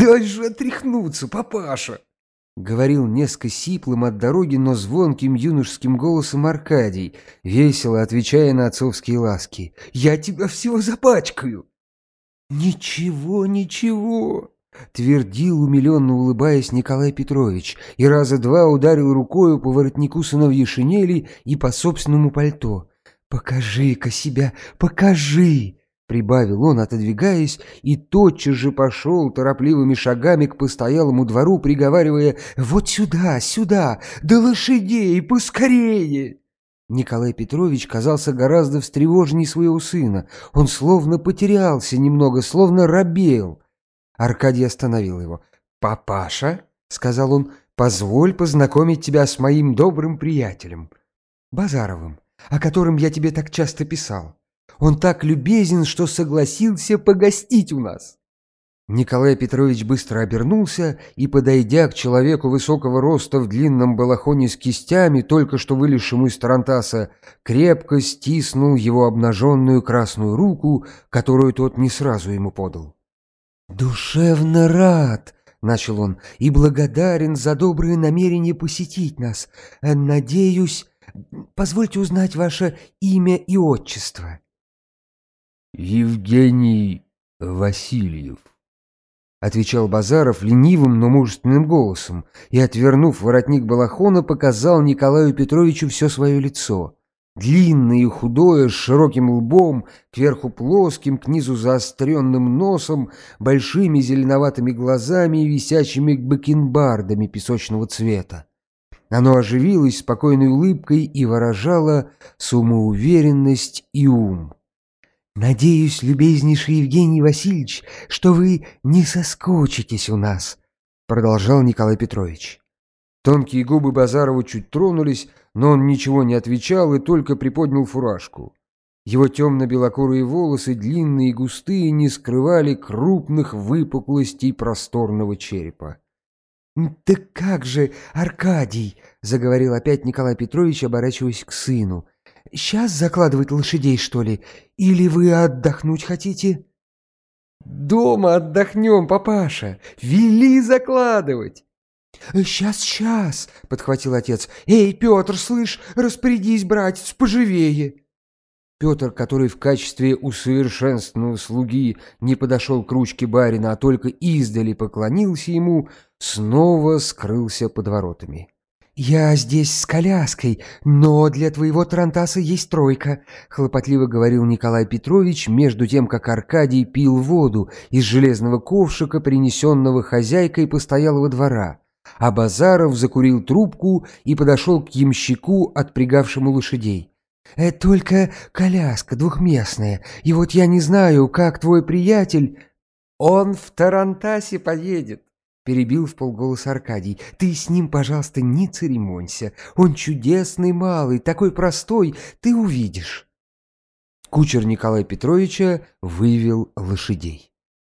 дай же отряхнуться, папаша!» — говорил несколько сиплым от дороги, но звонким юношеским голосом Аркадий, весело отвечая на отцовские ласки. «Я тебя всего запачкаю!» «Ничего, ничего!» — твердил, умиленно улыбаясь, Николай Петрович, и раза два ударил рукою по воротнику сыновьей шинели и по собственному пальто. «Покажи-ка себя, покажи!» — прибавил он, отодвигаясь, и тотчас же пошел торопливыми шагами к постоялому двору, приговаривая: «Вот сюда, сюда, да лошадей, поскорее!» Николай Петрович казался гораздо встревоженней своего сына. Он словно потерялся немного, словно робел. Аркадий остановил его. «Папаша, — сказал он, — позволь познакомить тебя с моим добрым приятелем, Базаровым, о котором я тебе так часто писал. Он так любезен, что согласился погостить у нас». Николай Петрович быстро обернулся и, подойдя к человеку высокого роста в длинном балахоне с кистями, только что вылезшему из тарантаса, крепко стиснул его обнаженную красную руку, которую тот не сразу ему подал. «Душевно рад, — начал он, — и благодарен за доброе намерение посетить нас. Надеюсь, позвольте узнать ваше имя и отчество». «Евгений Васильев», — отвечал Базаров ленивым, но мужественным голосом, и, отвернув воротник балахона, показал Николаю Петровичу все свое лицо. Длинное и худое, с широким лбом, кверху плоским, к низу заостренным носом, большими зеленоватыми глазами и висячими бакенбардами песочного цвета. Оно оживилось спокойной улыбкой и выражало самоуверенность и ум. «Надеюсь, любезнейший Евгений Васильевич, что вы не соскучитесь у нас», — продолжал Николай Петрович. Тонкие губы Базарова чуть тронулись, но он ничего не отвечал и только приподнял фуражку. Его темно-белокурые волосы, длинные и густые, не скрывали крупных выпуклостей просторного черепа. «Да как же, Аркадий!» — заговорил опять Николай Петрович, оборачиваясь к сыну. «Сейчас закладывать лошадей, что ли? Или вы отдохнуть хотите?» «Дома отдохнем, папаша! Вели закладывать!» «Сейчас!» — подхватил отец. «Эй, Петр, слышь, распорядись, братец, поживее!» Петр, который в качестве усовершенствованного слуги не подошел к ручке барина, а только издали поклонился ему, снова скрылся под воротами. «Я здесь с коляской, но для твоего тарантаса есть тройка», — хлопотливо говорил Николай Петрович, между тем, как Аркадий пил воду из железного ковшика, принесенного хозяйкой постоялого двора, а Базаров закурил трубку и подошел к ямщику, отпрягавшему лошадей. «Только коляска двухместная, и вот я не знаю, как твой приятель...» «Он в тарантасе поедет», — перебил вполголоса Аркадий. «Ты с ним, пожалуйста, не церемонься. Он чудесный малый, такой простой, ты увидишь». Кучер Николая Петровича вывел лошадей.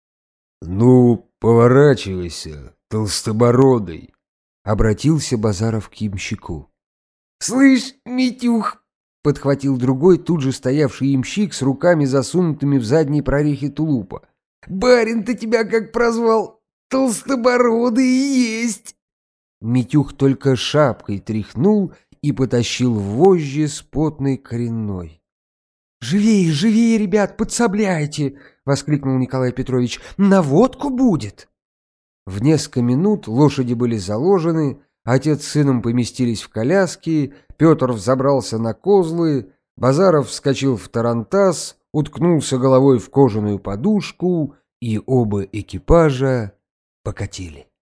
«Ну, поворачивайся, толстобородый», — обратился Базаров к ямщику. «Слышь, Митюх!» — подхватил другой, тут же стоявший ямщик с руками, засунутыми в задние прорехи тулупа. «Барин-то тебя как прозвал? Толстобородый и есть!» Митюх только шапкой тряхнул и потащил вожжи с потной коренной. «Живее, живее, ребят, подсобляйте!» — воскликнул Николай Петрович. «На водку будет!» В несколько минут лошади были заложены, отец с сыном поместились в коляски, Петр взобрался на козлы, Базаров вскочил в тарантас, уткнулся головой в кожаную подушку, и оба экипажа покатили.